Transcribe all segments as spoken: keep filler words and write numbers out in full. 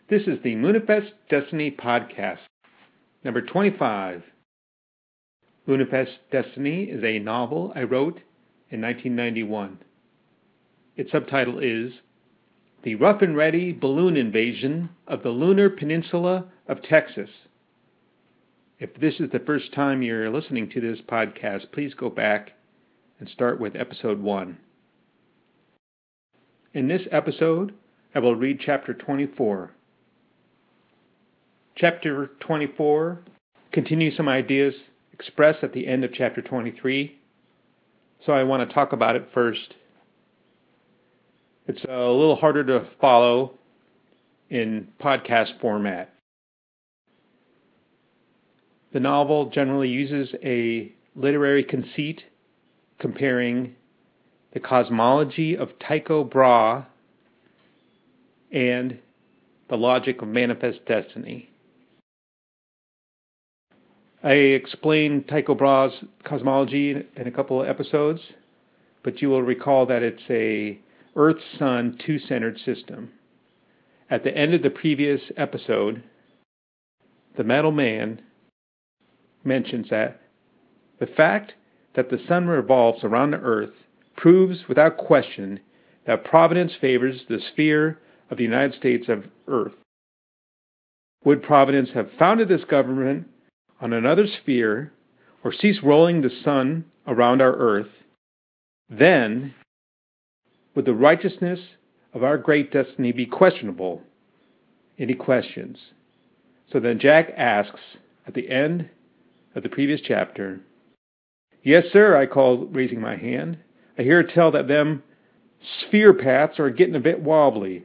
This is the Moonifest Destiny podcast, number twenty-five. Moonifest Destiny is a novel I wrote in nineteen ninety-one. Its subtitle is The Rough and Ready Balloon Invasion of the Lunar Peninsula of Texas. If this is the first time you're listening to this podcast, please go back and start with episode one. In this episode, I will read chapter twenty-four. Chapter twenty-four continues some ideas expressed at the end of chapter twenty-three, so I want to talk about it first. It's a little harder to follow in podcast format. The novel generally uses a literary conceit comparing the cosmology of Tycho Brahe and the logic of manifest destiny. I explained Tycho Brahe's cosmology in a couple of episodes, but you will recall that it's a Earth-Sun two-centered system. At the end of the previous episode, the Metal Man mentions that the fact that the sun revolves around the Earth proves without question that Providence favors the sphere of the United States of Earth. Would Providence have founded this government on another sphere or cease rolling the sun around our Earth, then would the righteousness of our great destiny be questionable? Any questions? So then Jack asks at the end of the previous chapter, "Yes, sir," I called, raising my hand. "I hear tell that them sphere paths are getting a bit wobbly.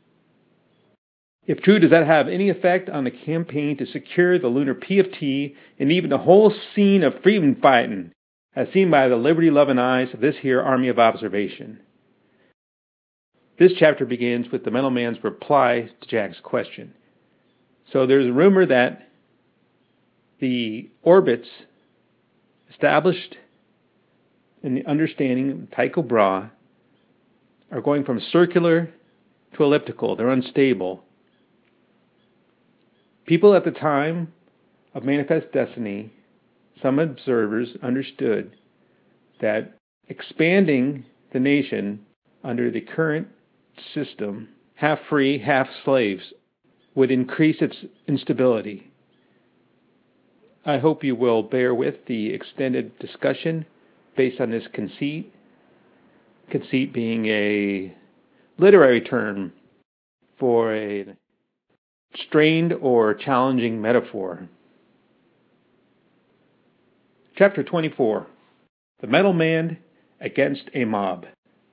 If true, does that have any effect on the campaign to secure the lunar P F T and even the whole scene of freedom fighting, as seen by the liberty-loving eyes of this here Army of Observation?" This chapter begins with the Metal Man's reply to Jack's question. So there's a rumor that the orbits established in the understanding of Tycho Brahe are going from circular to elliptical. They're unstable. People at the time of Manifest Destiny, some observers understood that expanding the nation under the current system, half free, half slaves, would increase its instability. I hope you will bear with the extended discussion based on this conceit, conceit being a literary term for a strained or challenging metaphor. Chapter twenty-four. The Metal Man Against a Mob.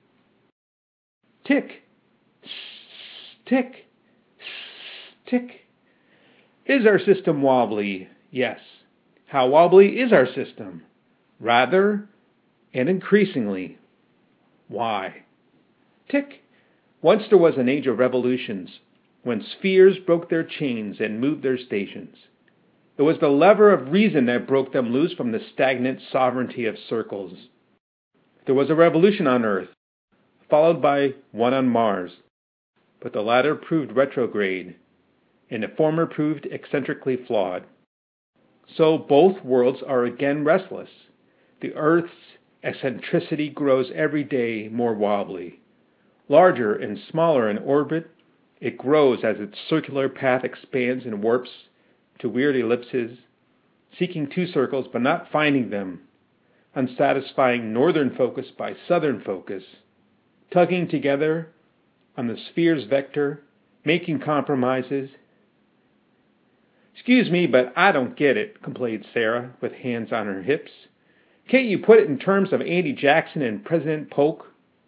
Tick, tick, tick. Is our system wobbly? Yes. How wobbly is our system? Rather and increasingly. Why? Tick. Once there was an age of revolutions, when spheres broke their chains and moved their stations. It was the lever of reason that broke them loose from the stagnant sovereignty of circles. There was a revolution on Earth, followed by one on Mars, but the latter proved retrograde, and the former proved eccentrically flawed. So both worlds are again restless. The Earth's eccentricity grows every day more wobbly. Larger and smaller in orbit, it grows as its circular path expands and warps to weird ellipses, seeking two circles but not finding them, unsatisfying northern focus by southern focus, tugging together on the sphere's vector, making compromises. "Excuse me, but I don't get it," complained Sarah, with hands on her hips. "Can't you put it in terms of Andy Jackson and President Polk?"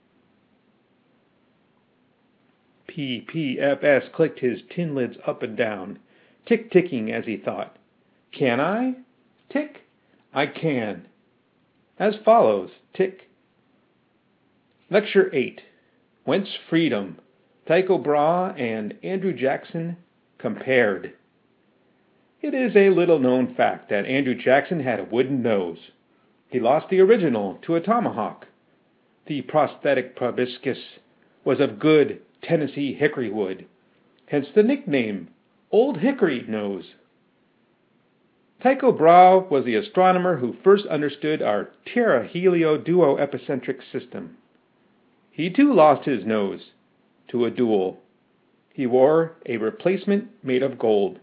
P P F S clicked his tin lids up and down, tick-ticking as he thought. "Can I? Tick. I can. As follows, tick. Lecture eight. Whence Freedom? Tycho Brahe and Andrew Jackson compared. It is a little-known fact that Andrew Jackson had a wooden nose. He lost the original to a tomahawk. The prosthetic proboscis was of good Tennessee hickory wood, hence the nickname, Old Hickory Nose. Tycho Brahe was the astronomer who first understood our Terra-Helio duo-epicentric system. He too lost his nose to a duel. He wore a replacement made of gold.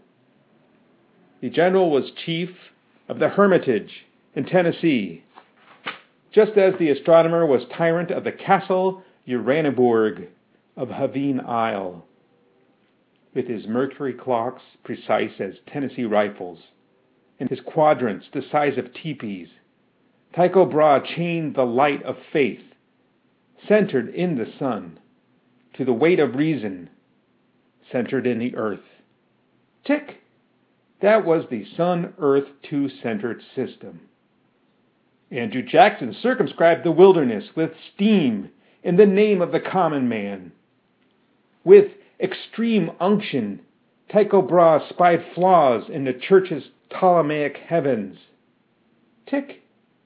The general was chief of the Hermitage in Tennessee, just as the astronomer was tyrant of the Castle Uraniborg of Havine Isle, with his mercury clocks precise as Tennessee rifles, and his quadrants the size of teepees. Tycho Brahe chained the light of faith, centered in the sun, to the weight of reason, centered in the earth. Tick! That was the Sun-Earth two-centered system. Andrew Jackson circumscribed the wilderness with steam in the name of the common man. With extreme unction, Tycho Brahe spied flaws in the Church's Ptolemaic heavens. Tick!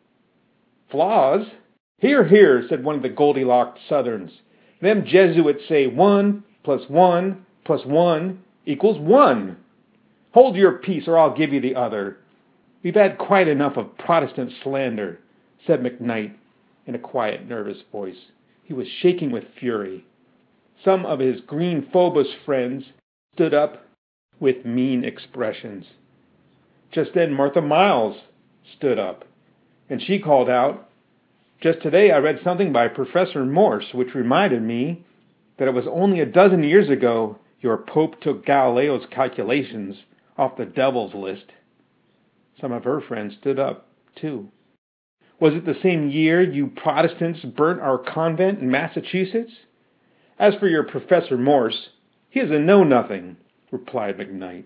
Flaws? Hear, hear, said one of the Goldilocks Southerns. Them Jesuits say one plus one plus one equals one. Hold your peace, or I'll give you the other. We've had quite enough of Protestant slander, said McKnight in a quiet, nervous voice. He was shaking with fury. Some of his green Phobos friends stood up with mean expressions. Just then Martha Miles stood up, and she called out, "Just today I read something by Professor Morse, which reminded me that it was only a dozen years ago your Pope took Galileo's calculations off the devil's list." Some of her friends stood up, too. "Was it the same year you Protestants burnt our convent in Massachusetts? As for your Professor Morse, he is a know-nothing," replied McKnight.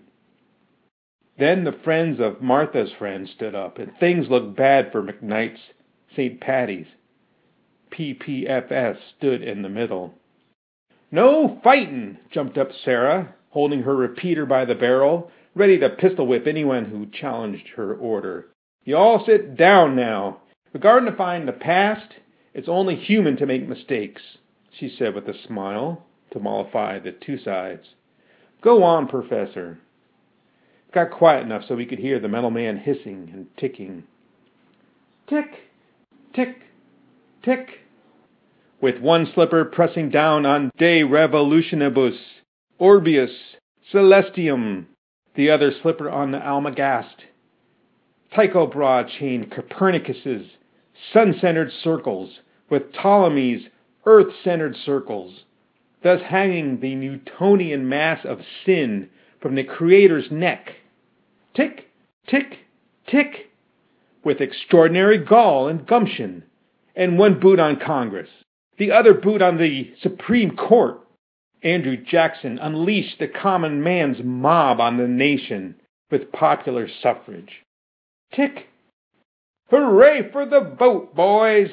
Then the friends of Martha's friends stood up, and things looked bad for McKnight's Saint Patty's. P P F S stood in the middle. "No fightin'," jumped up Sarah, holding her repeater by the barrel, ready to pistol whip anyone who challenged her order. "You all sit down now. Regarding defying the past, it's only human to make mistakes," she said with a smile to mollify the two sides. "Go on, Professor." It got quiet enough so we could hear the metal man hissing and ticking. Tick, tick, tick, with one slipper pressing down on De Revolutionibus Orbius Celestium, the other slipper on the Almagest. Tycho Brahe chained Copernicus's sun-centered circles with Ptolemy's earth-centered circles, thus hanging the Newtonian mass of sin from the Creator's neck. Tick, tick, tick, with extraordinary gall and gumption, and one boot on Congress, the other boot on the Supreme Court. Andrew Jackson unleashed the common man's mob on the nation with popular suffrage. Tick! Hooray for the vote, boys!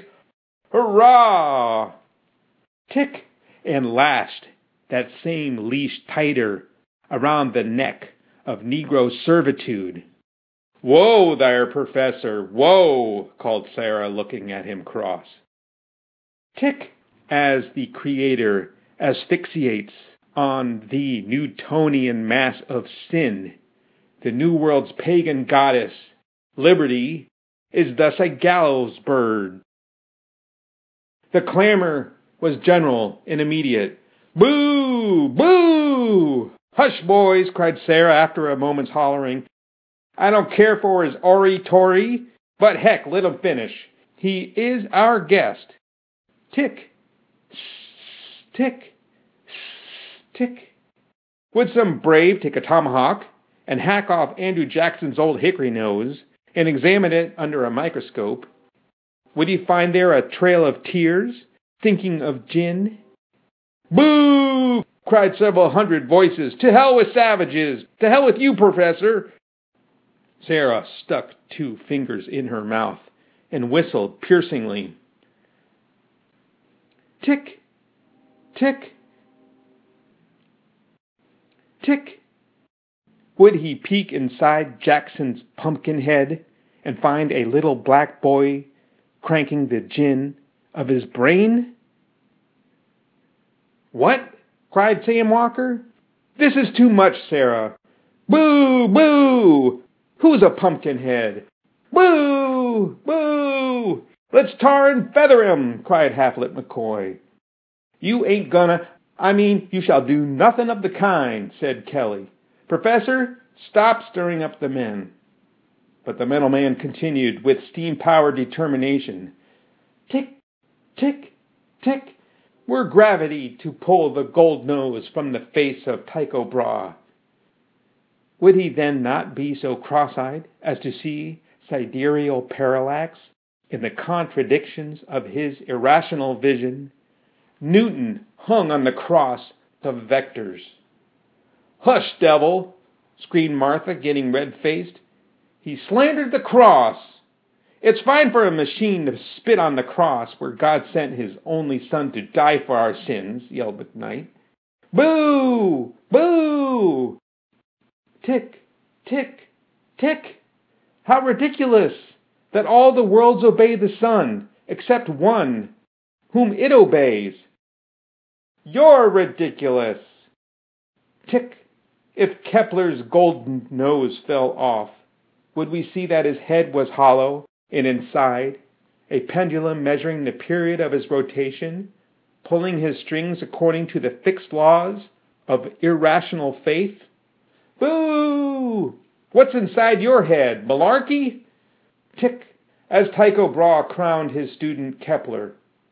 Hurrah! Tick! And last, that same leash tighter around the neck of Negro servitude. "Whoa there, Professor, whoa," called Sarah, looking at him cross. Tick! As the Creator asphyxiates on the Newtonian mass of sin, the New World's pagan goddess, Liberty, is thus a gallows bird. The clamor was general and immediate. "Boo! Boo! Hush, boys," cried Sarah after a moment's hollering. "I don't care for his ori-tory, but heck, let him finish. He is our guest." Tick, tick, tick. Would some brave take a tomahawk and hack off Andrew Jackson's old hickory nose and examine it under a microscope? Would he find there a trail of tears, thinking of gin? "Boo!" cried several hundred voices. "To hell with savages! To hell with you, Professor!" Sarah stuck two fingers in her mouth and whistled piercingly. Tick, tick, tick. Would he peek inside Jackson's pumpkin head and find a little black boy cranking the gin of his brain? "What?" cried Sam Walker. This is too much, Sarah. Boo! Boo! Who's a pumpkinhead? Boo! Boo! Let's tar and feather him, cried Halflet McCoy. You ain't gonna... I mean, you shall do nothing of the kind, said Kelly. Professor, stop stirring up the men. But the metal man continued with steam-powered determination. Tick, tick, tick. We're gravity to pull the gold nose from the face of Tycho Brahe. Would he then not be so cross-eyed as to see sidereal parallax in the contradictions of his irrational vision? Newton hung on the cross of vectors. Hush, devil, screamed Martha, getting red-faced. He slandered the cross. It's fine for a machine to spit on the cross where God sent his only son to die for our sins, yelled McKnight. Boo! Boo! Tick, tick, tick. How ridiculous that all the worlds obey the sun, except one, whom it obeys. You're ridiculous. Tick. If Kepler's golden nose fell off, would we see that his head was hollow, and inside, a pendulum measuring the period of his rotation, pulling his strings according to the fixed laws of irrational faith? Boo! What's inside your head, malarkey? Tick. As Tycho Brahe crowned his student Kepler,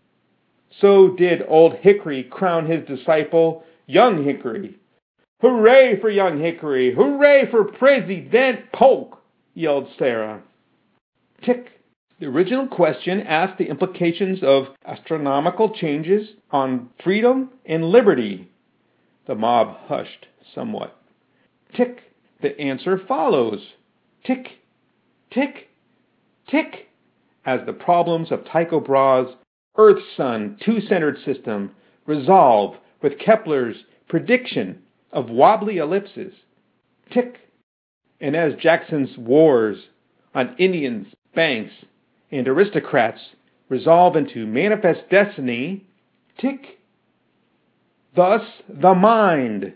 so did old Hickory crown his disciple, young Hickory. Hooray for young Hickory! Hooray for President Polk! Yelled Sarah. Tick. The original question asked the implications of astronomical changes on freedom and liberty. The mob hushed somewhat. Tick. The answer follows. Tick, tick, tick. As the problems of Tycho Brahe's Earth-Sun two-centered system resolve with Kepler's prediction of wobbly ellipses. Tick. And as Jackson's wars on Indians, banks, and aristocrats resolve into manifest destiny. Tick. Thus the mind.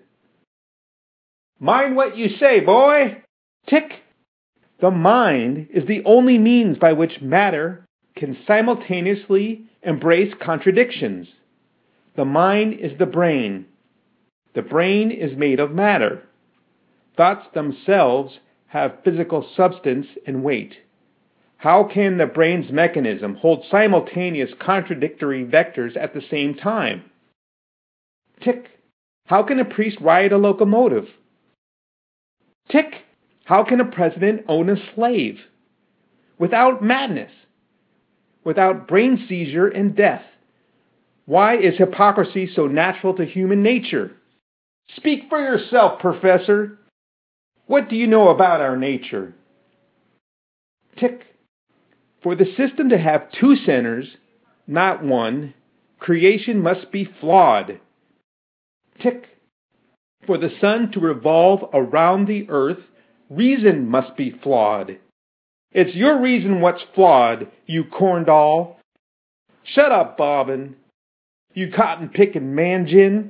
Mind what you say, boy. Tick. The mind is the only means by which matter can simultaneously embrace contradictions. The mind is the brain. The brain is made of matter. Thoughts themselves have physical substance and weight. How can the brain's mechanism hold simultaneous contradictory vectors at the same time? Tick. How can a priest ride a locomotive? Tick. How can a president own a slave? Without madness. Without brain seizure and death. Why is hypocrisy so natural to human nature? Speak for yourself, Professor. What do you know about our nature? Tick. For the system to have two centers, not one, creation must be flawed. Tick. For the sun to revolve around the earth, reason must be flawed. It's your reason what's flawed, you corn doll. Shut up, Bobbin. You cotton-picking manjin.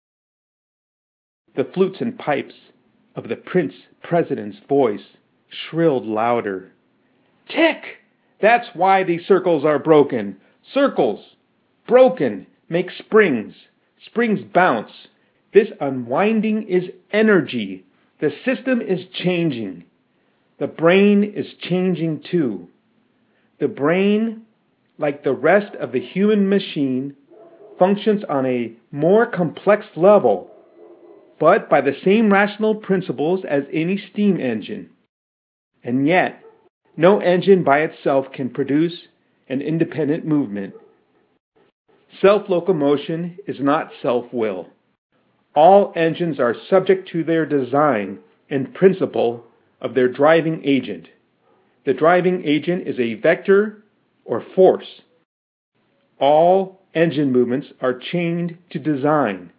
The flutes and pipes of the Prince President's voice shrilled louder. Tick! That's why these circles are broken. Circles, broken, make springs. Springs bounce. This unwinding is energy. The system is changing. The brain is changing too. The brain, like the rest of the human machine, functions on a more complex level, but by the same rational principles as any steam engine. And yet, no engine by itself can produce an independent movement. Self-locomotion is not self-will. All engines are subject to their design and principle of their driving agent. The driving agent is a vector or force. All engine movements are chained to design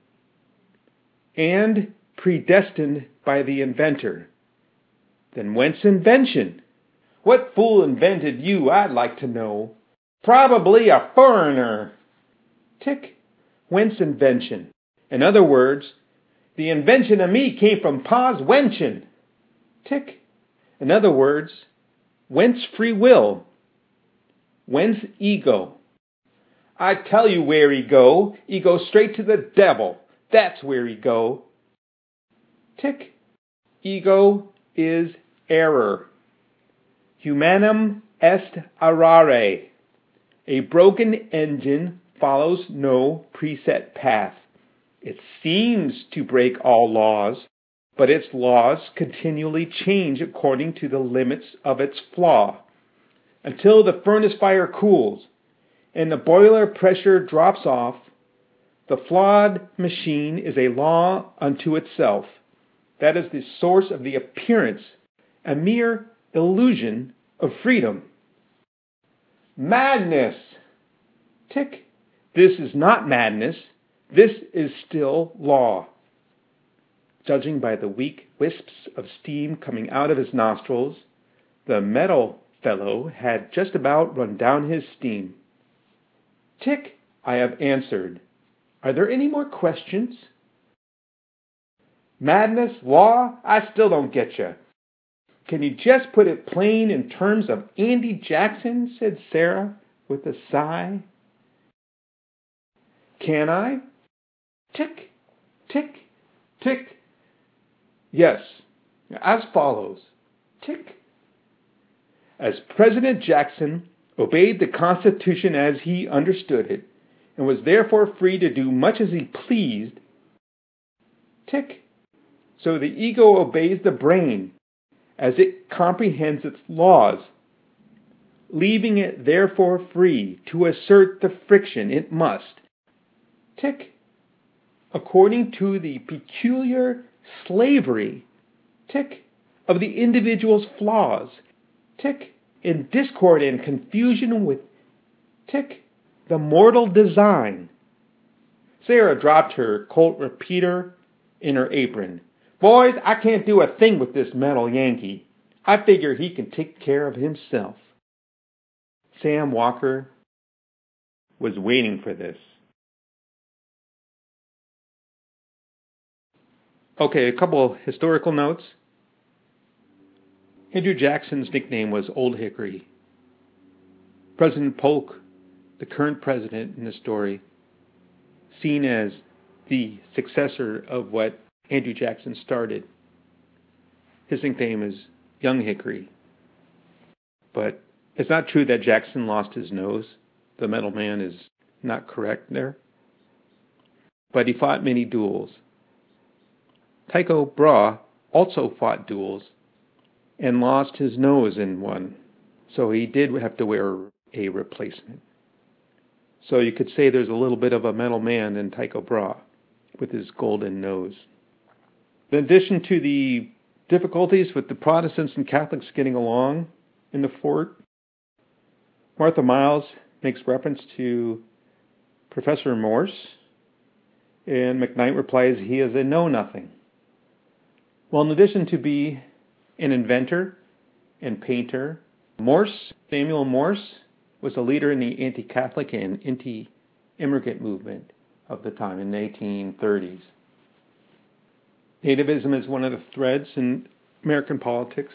and predestined by the inventor. Then whence invention? What fool invented you, I'd like to know? Probably a foreigner. Tick. Whence invention? In other words, The invention of me came from Pa's wenching. Tick. In other words, whence free will? Whence ego? I tell you where he go. He go straight to the devil. That's where he go. Tick. Ego is error. Humanum est errare. A broken engine follows no preset path. It seems to break all laws, but its laws continually change according to the limits of its flaw, until the furnace fire cools and the boiler pressure drops off. The flawed machine is a law unto itself. That is the source of the appearance, a mere illusion of freedom. Madness! Tick. This is not madness. This is still law. Judging by the weak wisps of steam coming out of his nostrils, the metal fellow had just about run down his steam. Tick. I have answered. Are there any more questions? Madness, law, I still don't get you. Can you just put it plain in terms of Andy Jackson, said Sarah with a sigh. Can I? Tick, tick, tick. Yes, as follows. Tick. As President Jackson obeyed the Constitution as he understood it, and was therefore free to do much as he pleased, tick. So the ego obeys the brain as it comprehends its laws, leaving it therefore free to assert the friction it must, tick, according to the peculiar slavery, tick, of the individual's flaws, tick, in discord and confusion with, tick, the mortal design. Sarah dropped her Colt repeater in her apron. Boys, I can't do a thing with this metal Yankee. I figure he can take care of himself. Sam Walker was waiting for this. Okay, a couple of historical notes. Andrew Jackson's nickname was Old Hickory. President Polk, the current president in the story, seen as the successor of what Andrew Jackson started. His nickname is Young Hickory. But it's not true that Jackson lost his nose. The Metal Man is not correct there. But he fought many duels. Tycho Brahe also fought duels and lost his nose in one. So he did have to wear a replacement. So you could say there's a little bit of a Metal Man in Tycho Brahe with his golden nose. In addition to the difficulties with the Protestants and Catholics getting along in the fort, Martha Miles makes reference to Professor Morse, and McKnight replies he is a know-nothing. Well, in addition to be an inventor and painter, Morse, Samuel Morse, was a leader in the anti-Catholic and anti-immigrant movement of the time in the eighteen thirties. Nativism is one of the threads in American politics.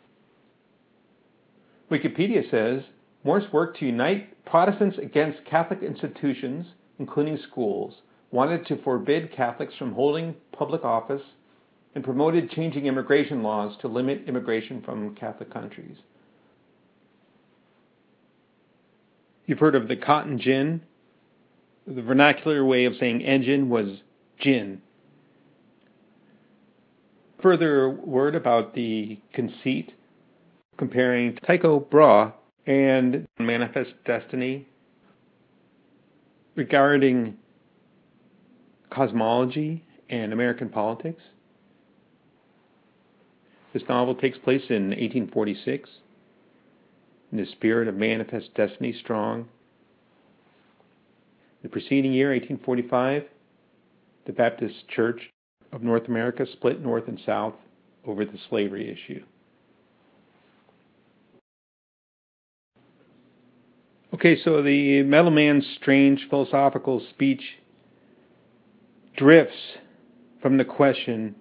Wikipedia says, Morse worked to unite Protestants against Catholic institutions, including schools, wanted to forbid Catholics from holding public office, and promoted changing immigration laws to limit immigration from Catholic countries. You've heard of the cotton gin. The vernacular way of saying engine was gin. Further word about the conceit, comparing Tycho Brahe and Manifest Destiny regarding cosmology and American politics. This novel takes place in eighteen forty-six. In the spirit of Manifest Destiny strong. The preceding year, eighteen forty-five, the Baptist Church of North America split north and south over the slavery issue. Okay, so the Metal Man's strange philosophical speech drifts from the question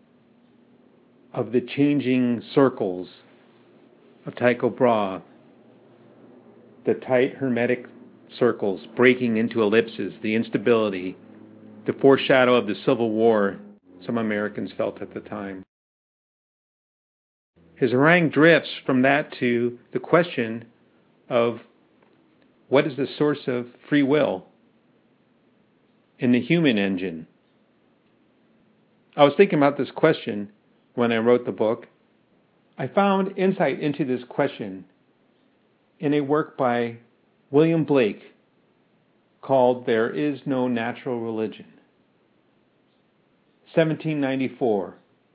of the changing circles of Tycho Brahe, the tight hermetic circles breaking into ellipses, the instability, the foreshadow of the Civil War some Americans felt at the time. His harangue drifts from that to the question of what is the source of free will in the human engine. I was thinking about this question when I wrote the book. I found insight into this question in a work by William Blake called There Is No Natural Religion, seventeen ninety-four.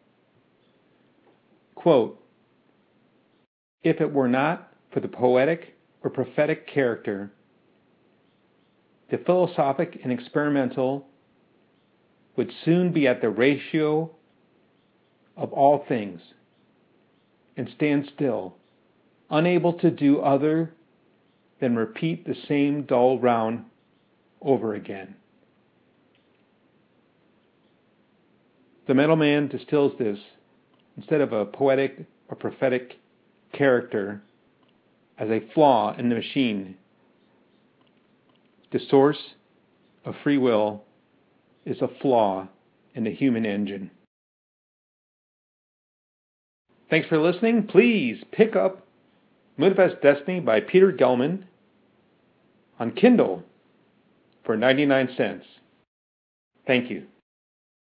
Quote, "If it were not for the poetic or prophetic character, the philosophic and experimental would soon be at the ratio of all things and stand still, unable to do other than repeat the same dull round over again." The Metal Man distills this, instead of a poetic or prophetic character, as a flaw in the machine. The source of free will is a flaw in the human engine. Thanks for listening. Please pick up Manifest Destiny by Peter Gelman on Kindle for ninety-nine cents. Thank you.